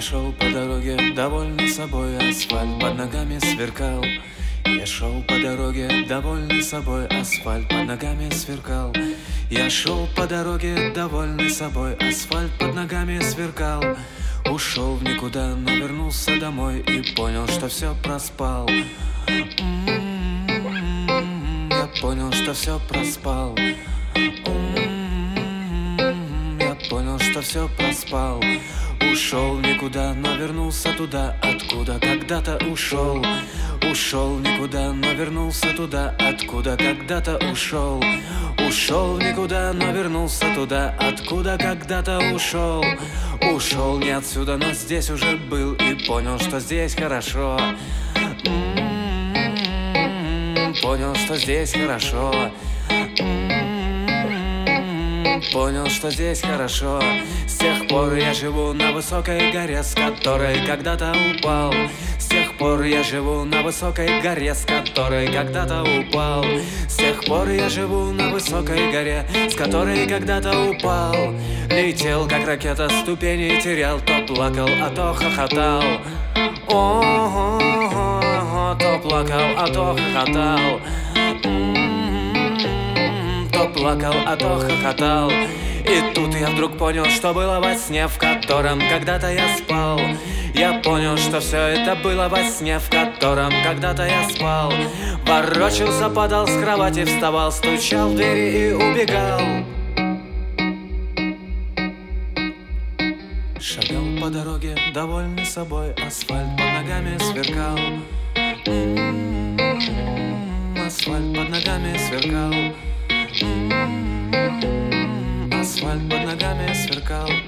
шел по дороге, довольный собой, асфальт под ногами сверкал. Я шел по дороге, довольный собой, асфальт под ногами сверкал. Я шел по дороге, довольный собой, асфальт под ногами сверкал. Ушел в никуда, но вернулся домой и понял, что все проспал. Я понял, что все проспал. Я понял, что все проспал. Ушел в никуда, но вернулся туда, откуда когда-то ушел. Ушел в никуда, но вернулся туда, откуда когда-то ушел. Ушел в никуда, но вернулся туда, откуда когда-то ушел. Ушел не отсюда, но здесь уже был и понял, что здесь хорошо. Понял, что здесь хорошо. Понял, что здесь хорошо. С тех пор я живу на высокой горе, с которой когда-то упал. С тех пор я живу на высокой горе, с которой когда-то упал. С тех пор я живу на высокой горе, с которой когда-то упал. Летел, как ракета, ступени терял, то плакал, а то хохотал. О-о-о-о, то плакал, а то хохотал. То плакал, а то хохотал. И тут я вдруг понял, что было во сне, в котором когда-то я спал. Я понял, что все это было во сне, в котором когда-то я спал. Ворочался, падал с кровати, вставал, стучал в двери и убегал. Шагал по дороге, довольный собой, асфальт под ногами сверкал. Асфальт под ногами сверкал. Асфальт под ногами сверкал.